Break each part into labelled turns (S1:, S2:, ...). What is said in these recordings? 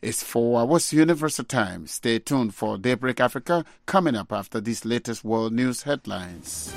S1: It's 4 hours Universal Time. Stay tuned for Daybreak Africa coming up after these latest world news headlines.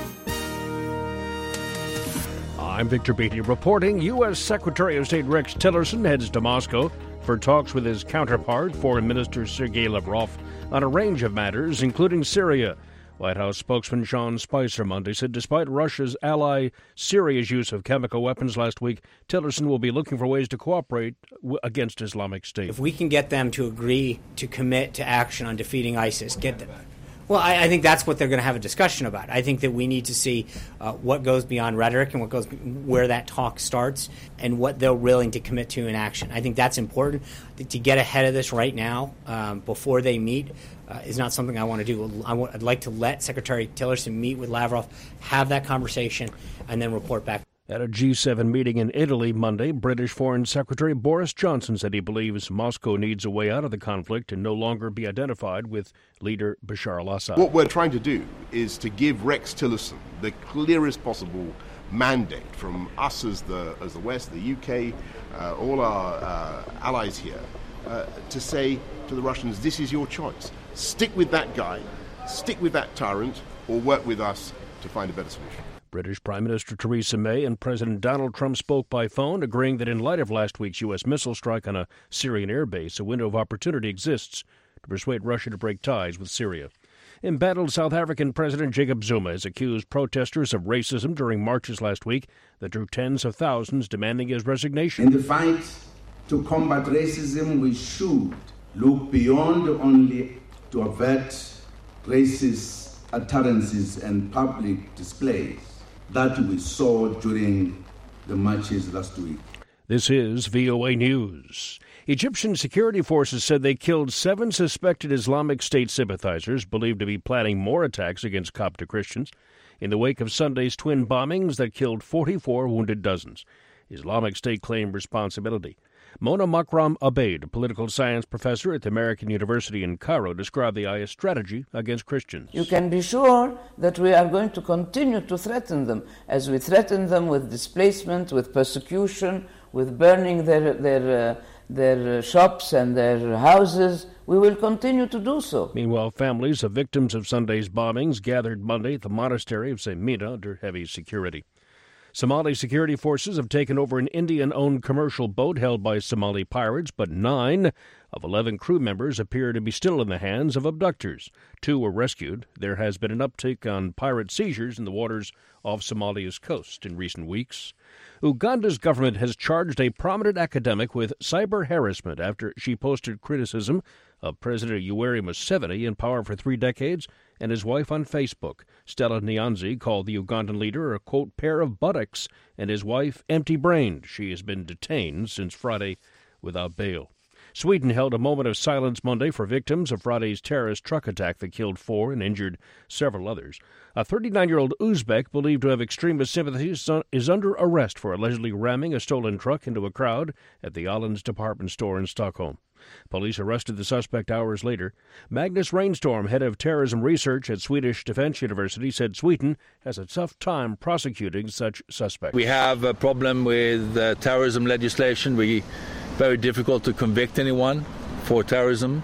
S2: I'm Victor Beatty reporting. U.S. Secretary of State Rex Tillerson heads to Moscow for talks with his counterpart, Foreign Minister Sergei Lavrov, on a range of matters, including Syria. White House spokesman Sean Spicer Monday said despite Russia's ally Syria's use of chemical weapons last week, Tillerson will be looking for ways to cooperate against Islamic State.
S3: If we can get them to agree to commit to action on defeating ISIS, well, I think that's what they're going to have a discussion about. I think that we need to see what goes beyond rhetoric and where that talk starts and what they're willing to commit to in action. I think that's important. To get ahead of this right now before they meet is not something I want to do. I'd like to let Secretary Tillerson meet with Lavrov, have that conversation, and then report back.
S2: At a G7 meeting in Italy Monday, British Foreign Secretary Boris Johnson said he believes Moscow needs a way out of the conflict and no longer be identified with leader Bashar al-Assad.
S4: What we're trying to do is to give Rex Tillerson the clearest possible mandate from us as the West, the UK, all our allies here, to say to the Russians, this is your choice. Stick with that guy, stick with that tyrant, or work with us to find a better solution.
S2: British Prime Minister Theresa May and President Donald Trump spoke by phone, agreeing that in light of last week's U.S. missile strike on a Syrian airbase, a window of opportunity exists to persuade Russia to break ties with Syria. Embattled South African President Jacob Zuma has accused protesters of racism during marches last week that drew tens of thousands demanding his resignation.
S5: In the fight to combat racism, we should look beyond only to avert racist utterances and public displays that we saw during the marches last week.
S2: This is VOA News. Egyptian security forces said they killed 7 suspected Islamic State sympathizers believed to be planning more attacks against Coptic Christians in the wake of Sunday's twin bombings that killed 44, wounded dozens. Islamic State claimed responsibility. Mona Makram Abeid, a political science professor at the American University in Cairo, described the IS strategy against Christians.
S6: You can be sure that we are going to continue to threaten them, as we threaten them with displacement, with persecution, with burning their shops and their houses. We will continue to do so.
S2: Meanwhile, families of victims of Sunday's bombings gathered Monday at the monastery of St. Mina under heavy security. Somali security forces have taken over an Indian-owned commercial boat held by Somali pirates, but 9 of 11 crew members appear to be still in the hands of abductors. 2 were rescued. There has been an uptick on pirate seizures in the waters off Somalia's coast in recent weeks. Uganda's government has charged a prominent academic with cyber harassment after she posted criticism of President Yoweri Museveni, in power for 3 decades, and his wife on Facebook. Stella Nyanzi called the Ugandan leader a, quote, pair of buttocks, and his wife empty-brained. She has been detained since Friday without bail. Sweden held a moment of silence Monday for victims of Friday's terrorist truck attack that killed 4 and injured several others. A 39-year-old Uzbek believed to have extremist sympathies is under arrest for allegedly ramming a stolen truck into a crowd at the Åhléns department store in Stockholm. Police arrested the suspect hours later. Magnus Reinstorm, head of terrorism research at Swedish Defense University, said Sweden has a tough time prosecuting such suspects.
S7: We have a problem with terrorism legislation. Very difficult to convict anyone for terrorism.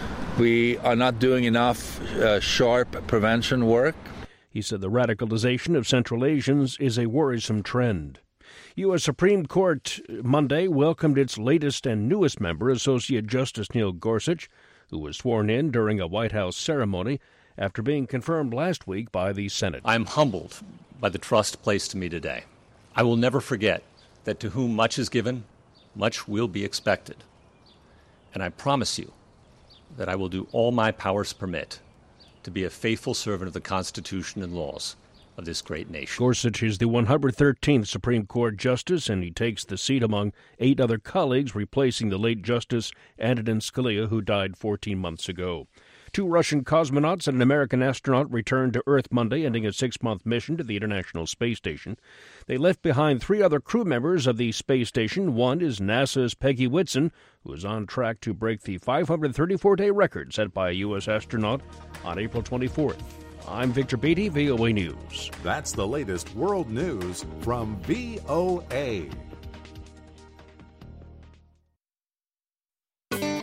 S7: We are not doing enough sharp prevention work.
S2: He said the radicalization of Central Asians is a worrisome trend. U.S. Supreme Court Monday welcomed its latest and newest member, Associate Justice Neil Gorsuch, who was sworn in during a White House ceremony after being confirmed last week by the Senate.
S8: I am humbled by the trust placed in me today. I will never forget that to whom much is given, much will be expected. And I promise you that I will do all my powers permit to be a faithful servant of the Constitution and laws of this great nation.
S2: Gorsuch is the 113th Supreme Court Justice, and he takes the seat among 8 other colleagues, replacing the late Justice Antonin Scalia, who died 14 months ago. 2 Russian cosmonauts and an American astronaut returned to Earth Monday, ending a 6-month mission to the International Space Station. They left behind 3 other crew members of the space station. One is NASA's Peggy Whitson, who is on track to break the 534-day record set by a U.S. astronaut on April 24th. I'm Victor Beatty, VOA News.
S9: That's the latest world news from VOA.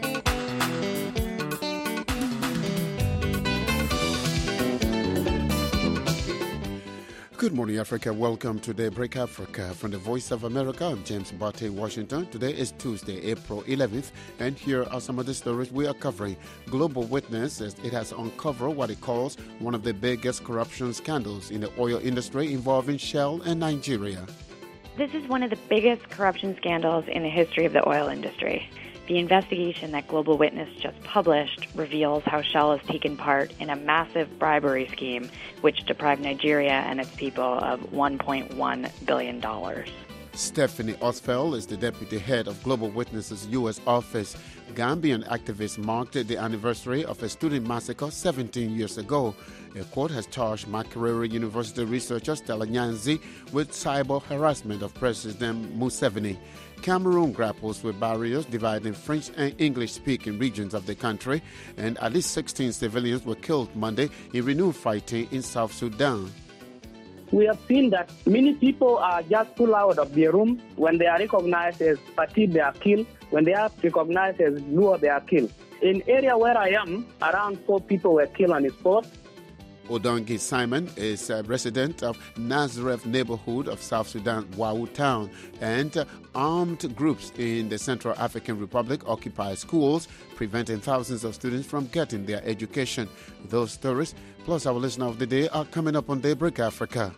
S1: Good morning, Africa. Welcome to Daybreak Africa. From the Voice of America, I'm James Barty, Washington. Today is Tuesday, April 11th, and here are some of the stories we are covering. Global Witness says it has uncovered what it calls one of the biggest corruption scandals in the oil industry involving Shell and Nigeria.
S10: This is one of the biggest corruption scandals in the history of the oil industry. The investigation that Global Witness just published reveals how Shell has taken part in a massive bribery scheme which deprived Nigeria and its people of $1.1 billion.
S1: Stephanie Osfeld is the deputy head of Global Witness's U.S. office. Gambian activists marked the anniversary of a student massacre 17 years ago. A court has charged Makerere University researcher Stella Nyanzi with cyber harassment of President Museveni. Cameroon grapples with barriers dividing French and English-speaking regions of the country, and at least 16 civilians were killed Monday in renewed fighting in South Sudan.
S11: We have seen that many people are just pulled out of their room. When they are recognized as Fatih, they are killed. When they are recognized as Luo, they are killed. In area where I am, around 4 people were killed on the spot.
S1: Odongi Simon is a resident of Nazareth neighborhood of South Sudan, Wau town, and armed groups in the Central African Republic occupy schools, preventing thousands of students from getting their education. Those stories, plus our listener of the day, are coming up on Daybreak Africa.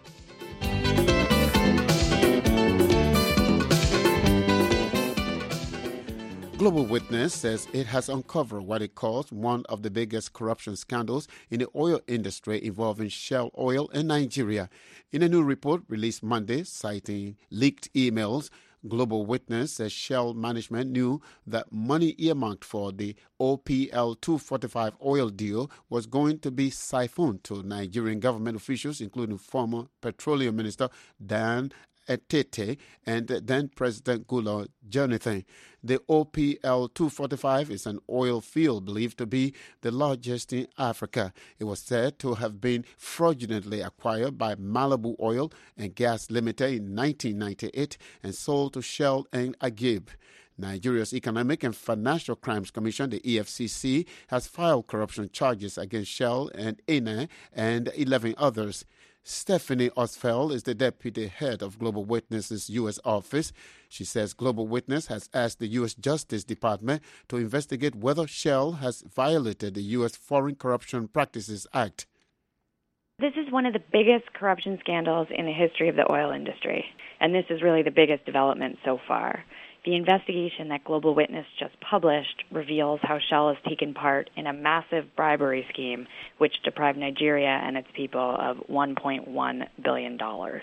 S1: Global Witness says it has uncovered what it calls one of the biggest corruption scandals in the oil industry involving Shell Oil and Nigeria. In a new report released Monday, citing leaked emails, Global Witness says Shell management knew that money earmarked for the OPL 245 oil deal was going to be siphoned to Nigerian government officials, including former Petroleum Minister Dan Etete and then President Goodluck Jonathan. The OPL 245 is an oil field believed to be the largest in Africa. It was said to have been fraudulently acquired by Malibu Oil and Gas Limited in 1998 and sold to Shell and Agib. Nigeria's Economic and Financial Crimes Commission, the EFCC, has filed corruption charges against Shell and Eni and 11 others. Stephanie Osfeld is the deputy head of Global Witness's U.S. office. She says Global Witness has asked the U.S. Justice Department to investigate whether Shell has violated the U.S. Foreign Corruption Practices Act.
S10: This is one of the biggest corruption scandals in the history of the oil industry, and this is really the biggest development so far. The investigation that Global Witness just published reveals how Shell has taken part in a massive bribery scheme which deprived Nigeria and its people of $1.1 billion.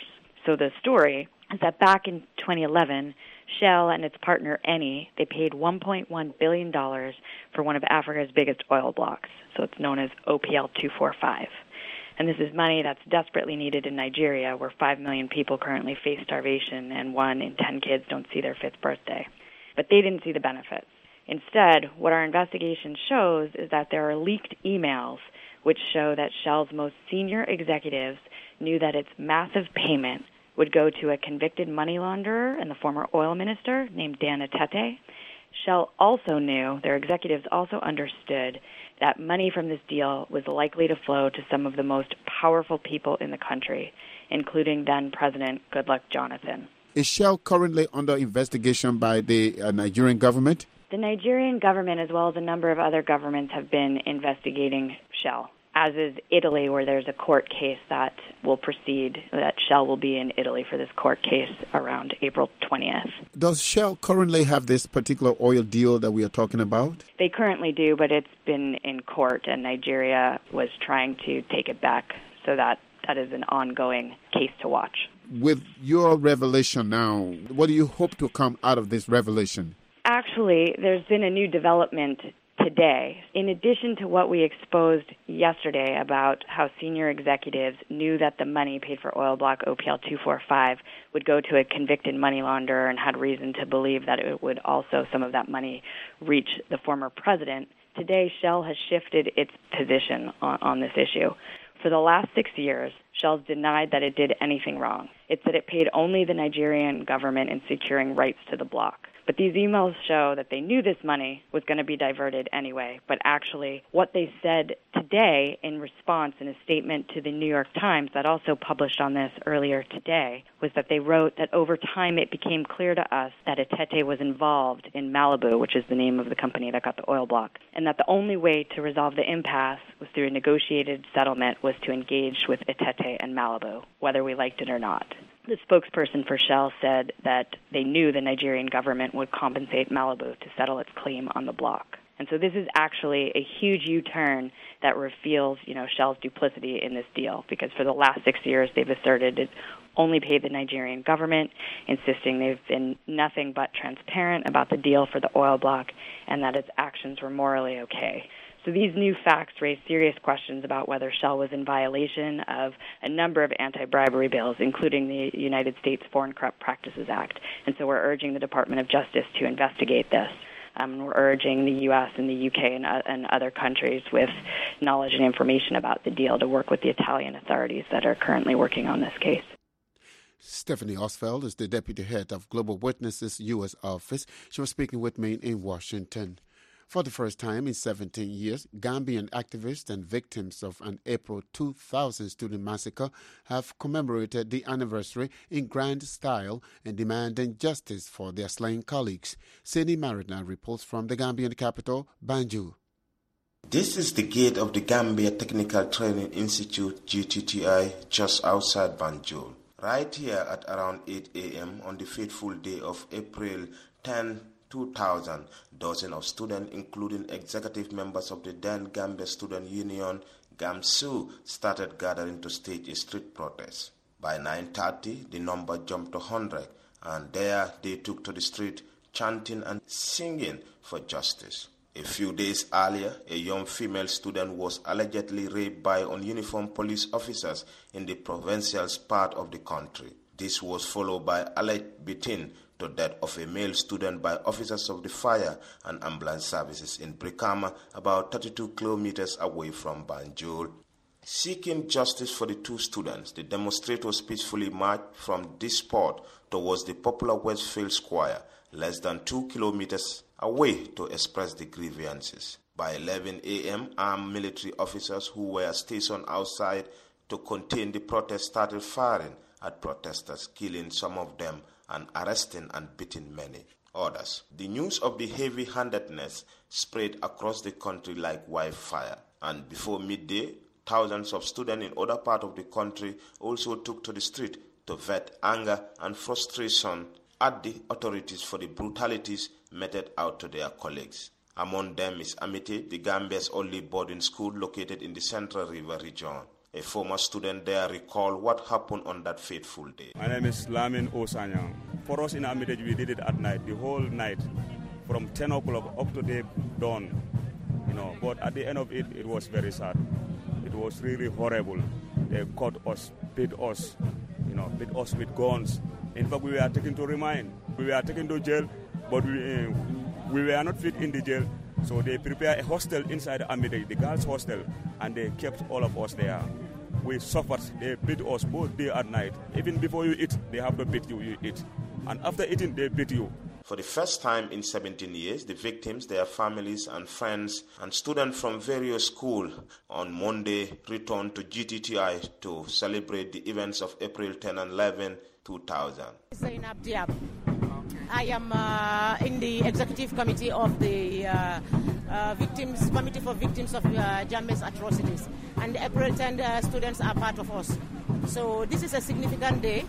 S10: So the story is that back in 2011, Shell and its partner Eni, they paid $1.1 billion for one of Africa's biggest oil blocks. So it's known as OPL 245. And this is money that's desperately needed in Nigeria, where 5 million people currently face starvation and 1 in 10 kids don't see their 5th birthday. But they didn't see the benefits. Instead, what our investigation shows is that there are leaked emails which show that Shell's most senior executives knew that its massive payment would go to a convicted money launderer and the former oil minister named Dan Etete. Shell also knew, their executives also understood, that money from this deal was likely to flow to some of the most powerful people in the country, including then-President Goodluck Jonathan.
S1: Is Shell currently under investigation by the Nigerian government?
S10: The Nigerian government, as well as a number of other governments, have been investigating Shell, as is Italy, where there's a court case that will proceed, that Shell will be in Italy for this court case around April 20th.
S1: Does Shell currently have this particular oil deal that we are talking about?
S10: They currently do, but it's been in court, and Nigeria was trying to take it back, so that is an ongoing case to watch.
S1: With your revelation now, what do you hope to come out of this revelation?
S10: Actually, there's been a new development today. In addition to what we exposed yesterday about how senior executives knew that the money paid for oil block OPL 245 would go to a convicted money launderer and had reason to believe that it would also, some of that money, reach the former president, today Shell has shifted its position on this issue. For the last 6 years, Shell's denied that it did anything wrong. It said it paid only the Nigerian government in securing rights to the block. But these emails show that they knew this money was going to be diverted anyway. But actually, what they said today in response in a statement to the New York Times that also published on this earlier today was that they wrote that over time it became clear to us that Etete was involved in Malibu, which is the name of the company that got the oil block, and that the only way to resolve the impasse was through a negotiated settlement was to engage with Etete and Malibu, whether we liked it or not. The spokesperson for Shell said that they knew the Nigerian government would compensate Malibu to settle its claim on the block. And so this is actually a huge U-turn that reveals, Shell's duplicity in this deal, because for the last 6 years they've asserted it only paid the Nigerian government, insisting they've been nothing but transparent about the deal for the oil block and that its actions were morally okay. So these new facts raise serious questions about whether Shell was in violation of a number of anti-bribery bills, including the United States Foreign Corrupt Practices Act. And so we're urging the Department of Justice to investigate this. We're urging the U.S. and the U.K. and other countries with knowledge and information about the deal to work with the Italian authorities that are currently working on this case.
S1: Stephanie Osfeld is the deputy head of Global Witness's U.S. office. She was speaking with me in Washington. For the first time in 17 years, Gambian activists and victims of an April 2000 student massacre have commemorated the anniversary in grand style and demanding justice for their slain colleagues. Sini Marina reports from the Gambian capital, Banjul.
S12: This is the gate of the Gambia Technical Training Institute, GTTI, just outside Banjul. Right here at around 8 a.m. on the fateful day of April 10, 2000, dozens of students, including executive members of the then Gambia Student Union, GAMSU, started gathering to stage a street protest. By 9:30, the number jumped to 100, and there they took to the street, chanting and singing for justice. A few days earlier, a young female student was allegedly raped by uniformed police officers in the provincial part of the country. This was followed by alleged beating to death of a male student by officers of the fire and ambulance services in Brikama, about 32 kilometers away from Banjul. Seeking justice for the two students, the demonstrators peacefully marched from this spot towards the popular Westfield Square, less than 2 kilometers away, to express the grievances. By 11 a.m., armed military officers who were stationed outside to contain the protest started firing at protesters, killing some of them and arresting and beating many others. The news of the heavy-handedness spread across the country like wildfire, and before midday, thousands of students in other parts of the country also took to the street to vent anger and frustration at the authorities for the brutalities meted out to their colleagues. Among them is Amite, the Gambia's only boarding school located in the Central River region. A former student there recalled what happened on that fateful day.
S13: My name is Lamin Osanyang. For us in Amite, we did it at night, the whole night, from 10 o'clock up to the dawn. But at the end of it, it was very sad. It was really horrible. They caught us, beat us with guns. In fact, we were taken to remand. We were taken to jail, but we were not fit in the jail. So they prepared a hostel inside Amite, the girls' hostel, and they kept all of us there. We suffered. They beat us both day and night. Even before you eat, they have to beat you, you eat. And after eating, they beat you.
S12: For the first time in 17 years, the victims, their families and friends, and students from various schools on Monday returned to GTTI to celebrate the events of April 10 and 11, 2000.
S14: Zainab Diab. I am in the executive committee of the Committee for Victims of Jammeh's Atrocities. And the April 10 students are part of us. So this is a significant day.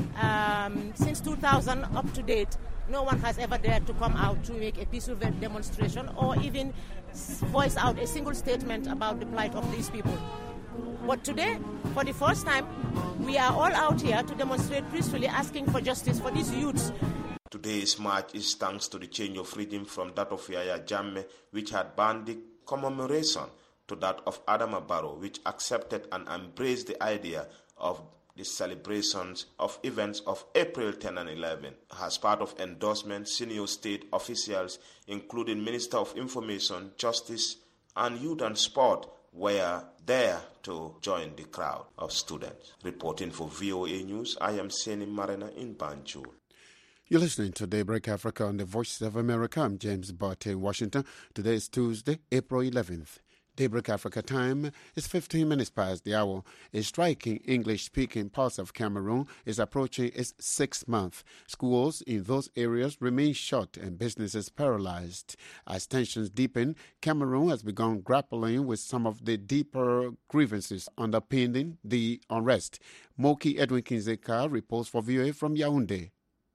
S14: Since 2000 up to date, no one has ever dared to come out to make a peaceful demonstration or even voice out a single statement about the plight of these people. But today, for the first time, we are all out here to demonstrate peacefully, asking for justice for these youths.
S12: Today's march is thanks to the change of regime from that of Yahya Jammeh, which had banned the commemoration, to that of Adama Barrow, which accepted and embraced the idea of the celebrations of events of April 10 and 11. As part of endorsement, senior state officials, including Minister of Information, Justice, and Youth and Sport, were there to join the crowd of students. Reporting for VOA News, I am Seni Marina in Banjul.
S1: You're listening to Daybreak Africa on the Voice of America. I'm James Barty in Washington. Today is Tuesday, April 11th. Daybreak Africa time is 15 minutes past the hour. A strike in English-speaking parts of Cameroon is approaching its 6th month. Schools in those areas remain shut and businesses paralyzed. As tensions deepen, Cameroon has begun grappling with some of the deeper grievances underpinning the unrest. Moki Edwin Kinzeka reports for VOA from Yaoundé.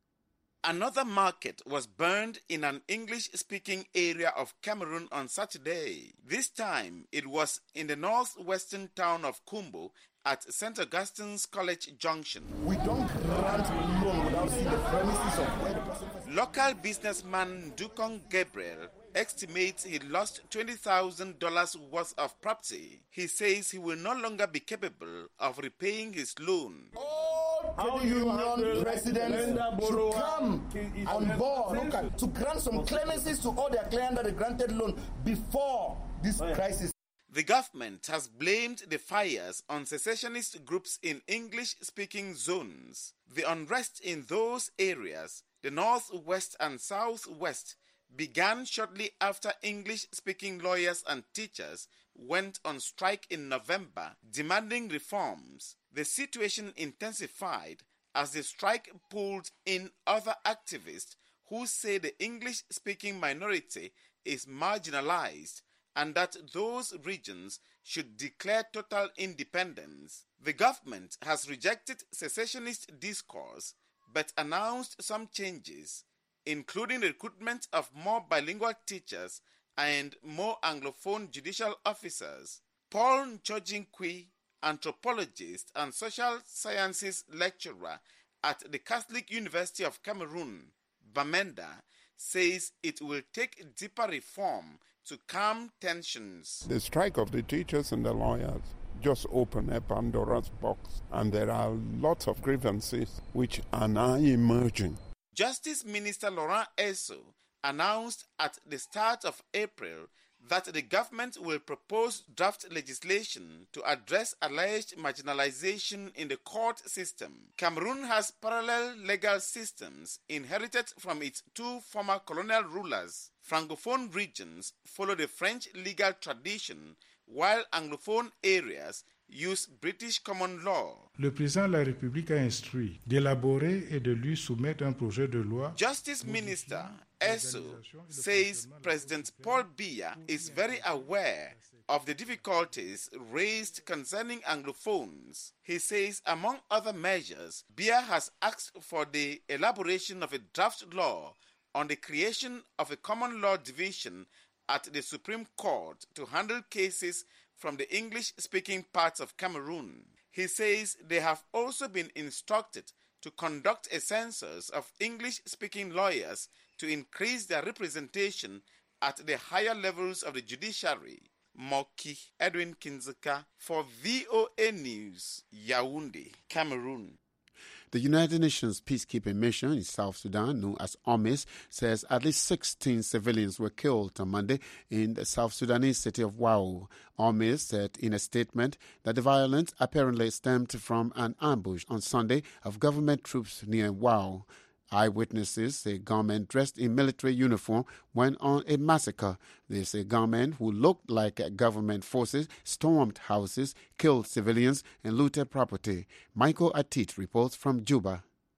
S15: Another market was burned in an English-speaking area of Cameroon on Saturday. This time, it was in the northwestern town of Kumbo at St. Augustine's College Junction.
S16: We don't grant loan without seeing the premises of where the person...
S15: Local businessman Dukong Gabriel estimates he lost $20,000 worth of property. He says he will no longer be capable of repaying his loan.
S16: Credit union presidents should come on board to grant some clemencies to all their clients that they granted loan before this crisis.
S15: The government has blamed the fires on secessionist groups in English-speaking zones. The unrest in those areas, the northwest and southwest, began shortly after English-speaking lawyers and teachers went on strike in November, demanding reforms. The situation intensified as the strike pulled in other activists who say the English-speaking minority is marginalized and that those regions should declare total independence. The government has rejected secessionist discourse but announced some changes, including the recruitment of more bilingual teachers and more Anglophone judicial officers. Paul Nchojinkwi, anthropologist and social sciences lecturer at the Catholic University of Cameroon, Bamenda, says it will take deeper reform to calm tensions.
S17: The strike of the teachers and the lawyers just opened a Pandora's box, and there are lots of grievances which are now emerging.
S15: Justice Minister Laurent Esso announced at the start of April that the government will propose draft legislation to address alleged marginalization in the court system. Cameroon has parallel legal systems inherited from its two former colonial rulers. Francophone regions follow the French legal tradition, while Anglophone areas use British common law.
S18: Le président de la République a instruit d'élaborer et de lui soumettre un projet de loi.
S15: Justice Minister Esso says President Paul Biya is very aware of the difficulties raised concerning Anglophones. He says, among other measures, Biya has asked for the elaboration of a draft law on the creation of a common law division at the Supreme Court to handle cases from the English-speaking parts of Cameroon. He says they have also been instructed to conduct a census of English-speaking lawyers to increase their representation at the higher levels of the judiciary. Moki Edwin Kinzeka for VOA News, Yaoundé, Cameroon.
S1: The United Nations peacekeeping mission in South Sudan, known as UNMISS, says at least 16 civilians were killed on Monday in the South Sudanese city of Wau. UNMISS said in a statement that the violence apparently stemmed from an ambush on Sunday of government troops near Wau. Eyewitnesses say gunmen dressed in military uniform went on a massacre. They say gunmen who looked like government forces stormed houses, killed civilians, and looted property. Michael Atit reports from Juba.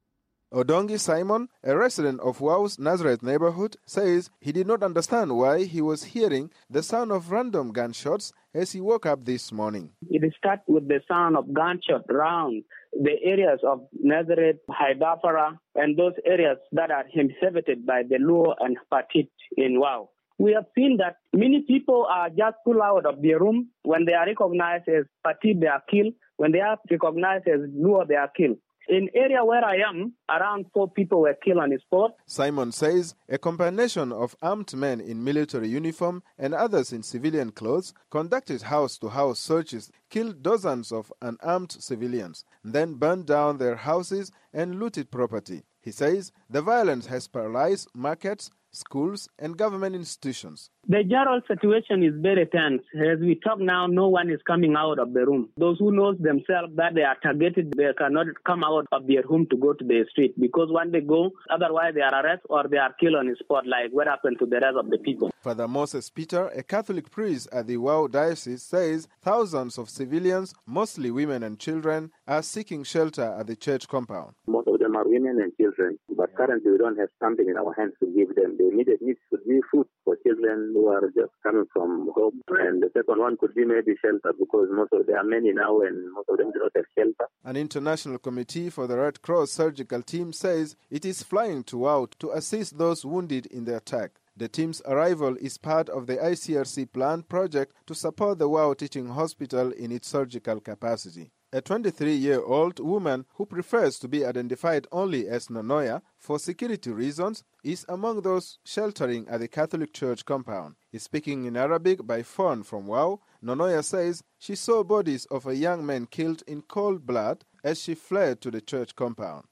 S19: Odongi Simon, a resident of Wau's Nazareth neighborhood, says he did not understand why he was hearing the sound of random gunshots as he woke up this morning.
S11: It starts with the sound of gunshot around the areas of Nazareth, Haidafara, and those areas that are inhabited by the Luo and Patit in Wau. We have seen that many people are just pulled out of their room when they are recognized as Patit, they are killed. When they are recognized as Luo, they are killed. In area where I am, around 4 people were killed on the spot.
S19: Simon says a combination of armed men in military uniform and others in civilian clothes conducted house-to-house searches, killed dozens of unarmed civilians, then burned down their houses and looted property. He says the violence has paralyzed markets, schools, and government institutions.
S11: The general situation is very tense. As we talk now, no one is coming out of the room. Those who know themselves that they are targeted, they cannot come out of their home to go to the street because when they go, otherwise they are arrested or they are killed on the spot, like what happened to the rest of the people.
S19: Father Moses Peter, a Catholic priest at the Wau Diocese, says thousands of civilians, mostly women and children, are seeking shelter at the church compound.
S20: Most of them are women and children, but currently we don't have something in our hands to give them. The immediate needs could be food for children who are just coming from home, and the second one could be maybe shelter because there are many now and most of them do not have shelter.
S19: An international committee for the Red Cross surgical team says it is flying to Wau to assist those wounded in the attack. The team's arrival is part of the ICRC plan project to support the Wau Teaching Hospital in its surgical capacity. A 23-year-old woman who prefers to be identified only as Nonoya for security reasons is among those sheltering at the Catholic Church compound. Speaking in Arabic by phone from Wau, Nonoya says she saw bodies of a young man killed in cold blood as she fled to the church compound.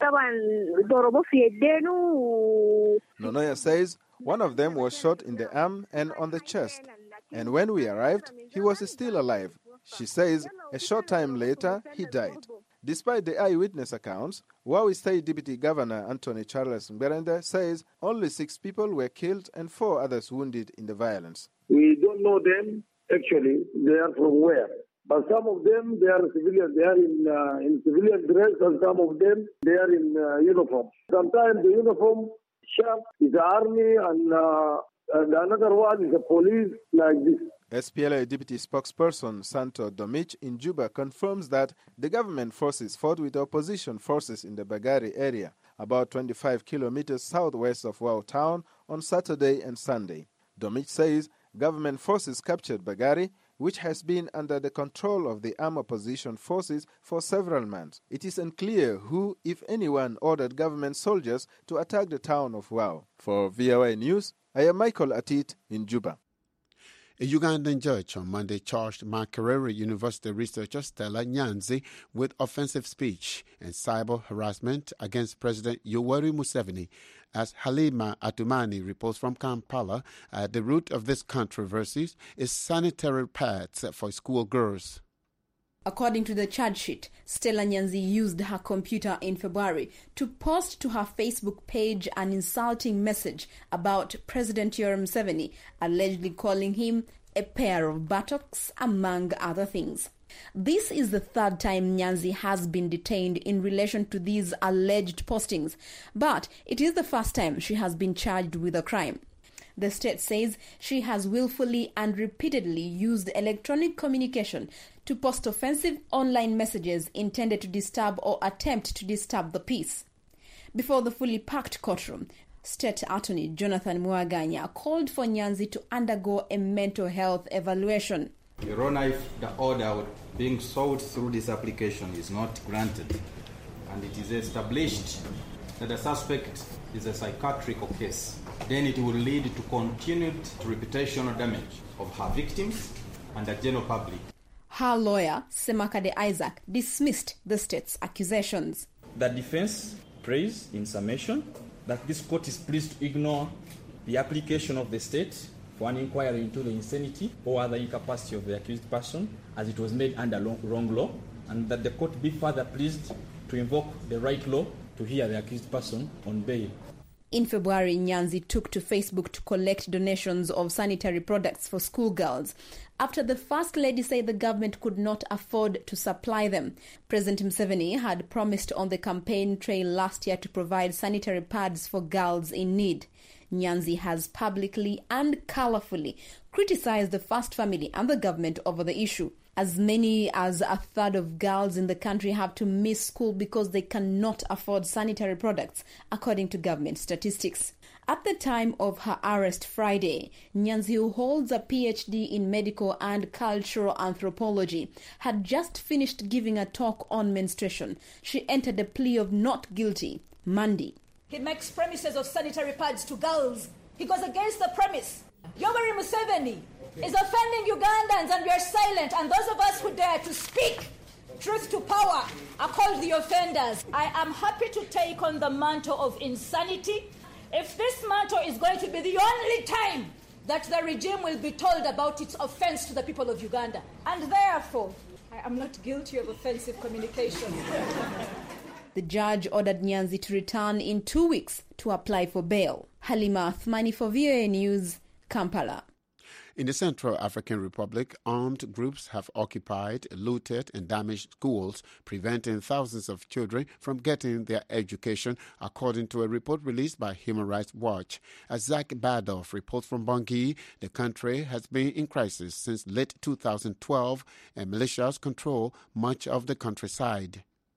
S19: Nonoya says one of them was shot in the arm and on the chest, and when we arrived, he was still alive. She says a short time later, he died. Despite the eyewitness accounts, Wau State Deputy Governor Anthony Charles Mberende says only 6 people were killed and 4 others wounded in the violence.
S21: We don't know them, actually. They are from where? But some of them, they are civilians. They are in civilian dress, and some of them, they are in uniform. Sometimes the uniform shirt is the army, and another one is the police, like this.
S19: SPLA Deputy Spokesperson Santo Domich in Juba confirms that the government forces fought with opposition forces in the Bagari area, about 25 kilometers southwest of Wau town, on Saturday and Sunday. Domich says government forces captured Bagari, which has been under the control of the armed opposition forces for several months. It is unclear who, if anyone, ordered government soldiers to attack the town of Wau. For VOA News, I am Michael Atit in Juba.
S1: A Ugandan judge on Monday charged Makerere University researcher Stella Nyanzi with offensive speech and cyber harassment against President Yoweri Museveni. As Halima Atumani reports from Kampala, at the root of this controversy is sanitary pads for schoolgirls.
S22: According to the charge sheet, Stella Nyanzi used her computer in February to post to her Facebook page an insulting message about President Yoweri Museveni, allegedly calling him a pair of buttocks, among other things. This is the third time Nyanzi has been detained in relation to these alleged postings, but it is the first time she has been charged with a crime. The state says she has willfully and repeatedly used electronic communication to post offensive online messages intended to disturb or attempt to disturb the peace. Before the fully packed courtroom, State Attorney Jonathan Mwaganya called for Nyanzi to undergo a mental health evaluation.
S23: Your Honor, if the order being sought through this application is not granted, and it is established that the suspect is a psychiatric case, then it will lead to continued reputational damage of her victims and the general public.
S22: Her lawyer, Semakade Isaac, dismissed the state's accusations.
S24: The defense prays in summation that this court is pleased to ignore the application of the state for an inquiry into the insanity or other incapacity of the accused person as it was made under wrong law, and that the court be further pleased to invoke the right law to hear the accused person on bail.
S22: In February, Nyanzi took to Facebook to collect donations of sanitary products for schoolgirls after the First Lady said the government could not afford to supply them. President Museveni had promised on the campaign trail last year to provide sanitary pads for girls in need. Nyanzi has publicly and colourfully criticised the First Family and the government over the issue. As many as a third of girls in the country have to miss school because they cannot afford sanitary products, according to government statistics. At the time of her arrest Friday, Nyanzi, who holds a PhD in medical and cultural anthropology, had just finished giving a talk on menstruation. She entered a plea of not guilty Monday.
S25: He makes promises of sanitary pads to girls. He goes against the premise. Yoweri Museveni is offending Ugandans, and we are silent, and those of us who dare to speak truth to power are called the offenders. I am happy to take on the mantle of insanity If this matter is going to be the only time that the regime will be told about its offense to the people of Uganda, and therefore I am not guilty of offensive communication.
S22: The judge ordered Nyanzi to return in 2 weeks to apply for bail. Halima Athmani for VOA News, Kampala.
S1: In the Central African Republic, armed groups have occupied, looted and damaged schools, preventing thousands of children from getting their education, according to a report released by Human Rights Watch. As Zach Badoff reports from Bangui, the country has been in crisis since late 2012, and militias control much of the countryside.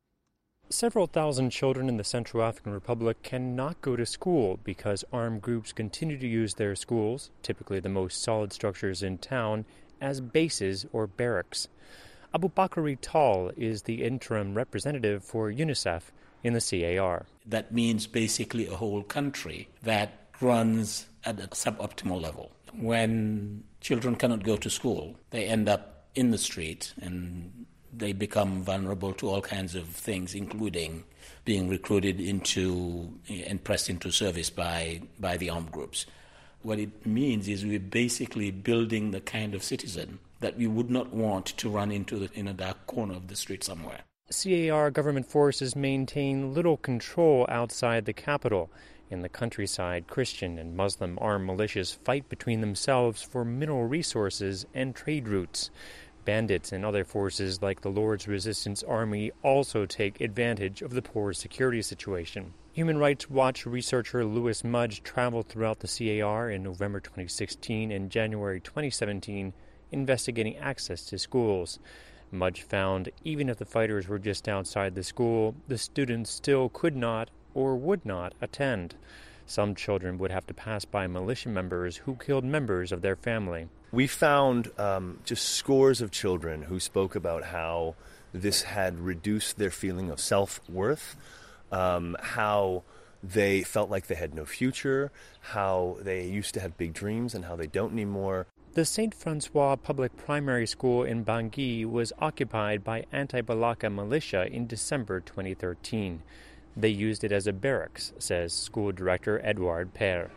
S3: Several thousand children in the Central African Republic cannot go to school because armed groups continue to use their schools, typically the most solid structures in town, as bases or barracks. Aboubakary Tall is the interim representative for UNICEF in the CAR.
S4: That means basically a whole country that runs at a suboptimal level. When children cannot go to school, they end up in the street and they become vulnerable to all kinds of things, including being recruited into and pressed into service by the armed groups. What it means is we're basically building the kind of citizen that we would not want to run into in a dark corner of the street somewhere.
S3: CAR government forces maintain little control outside the capital. In the countryside, Christian and Muslim armed militias fight between themselves for mineral resources and trade routes. Bandits and other forces like the Lord's Resistance Army also take advantage of the poor security situation. Human Rights Watch researcher Louis Mudge traveled throughout the CAR in November 2016 and January 2017, investigating access to schools. Mudge found even if the fighters were just outside the school, the students still could not or would not attend. Some children would have to pass by militia members who killed members of their family.
S5: We found just scores of children who spoke about how this had reduced their feeling of self-worth, how they felt like they had no future, how they used to have big dreams and how they don't anymore.
S3: The St. Francois Public Primary School in Bangui was occupied by anti-Balaka militia in December 2013. They used it as a barracks, says school director Edouard Père.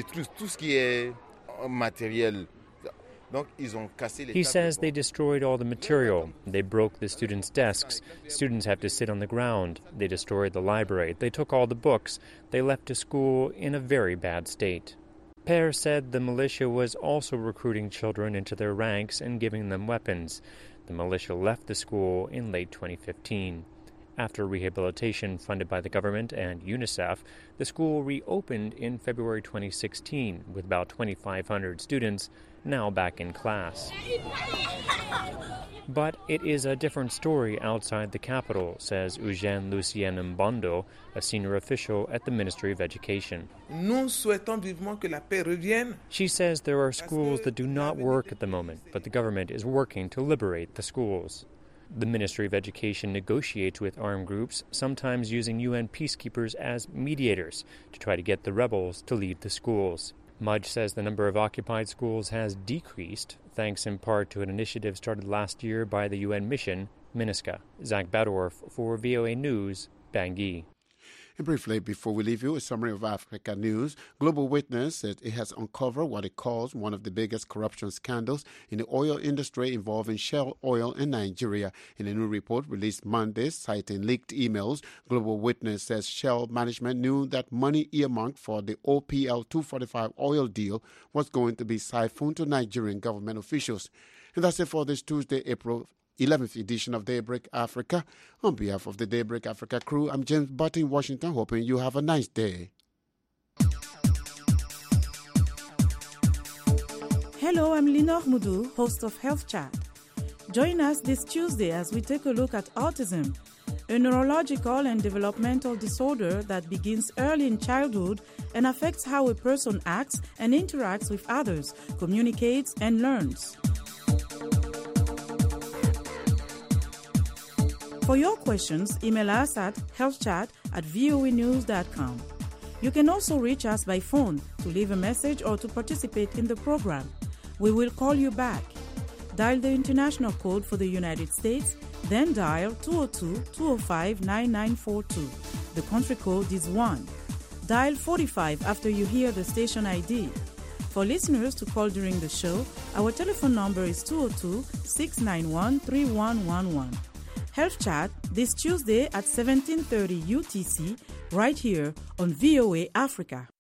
S3: He says they destroyed all the material. They broke the students' desks. Students have to sit on the ground. They destroyed the library. They took all the books. They left the school in a very bad state. Père said the militia was also recruiting children into their ranks and giving them weapons. The militia left the school in late 2015. After rehabilitation funded by the government and UNICEF, the school reopened in February 2016 with about 2,500 students now back in class. But it is a different story outside the capital, says Eugène Lucien Mbondo, a senior official at the Ministry of Education. She says there are schools that do not work at the moment, but the government is working to liberate the schools. The Ministry of Education negotiates with armed groups, sometimes using UN peacekeepers as mediators to try to get the rebels to leave the schools. Mudge says the number of occupied schools has decreased, thanks in part to an initiative started last year by the UN mission, MINUSCA. Zach Badorf for VOA News, Bangui.
S1: And briefly, before we leave you, a summary of Africa news. Global Witness said it has uncovered what it calls one of the biggest corruption scandals in the oil industry involving Shell Oil in Nigeria. In a new report released Monday, citing leaked emails, Global Witness says Shell management knew that money earmarked for the OPL 245 oil deal was going to be siphoned to Nigerian government officials. And that's it for this Tuesday, April 11th edition of Daybreak Africa. On behalf of the Daybreak Africa crew, I'm James Butt in Washington, hoping you have a nice day.
S6: Hello, I'm Linor Mudu, host of Health Chat. Join us this Tuesday as we take a look at autism, a neurological and developmental disorder that begins early in childhood and affects how a person acts and interacts with others, communicates, and learns. For your questions, email us at healthchat@voanews.com. You can also reach us by phone to leave a message or to participate in the program. We will call you back. Dial the international code for the United States, then dial 202-205-9942. The country code is 1. Dial 45 after you hear the station ID. For listeners to call during the show, our telephone number is 202-691-3111. Health Chat this Tuesday at 17:30 UTC right here on VOA Africa.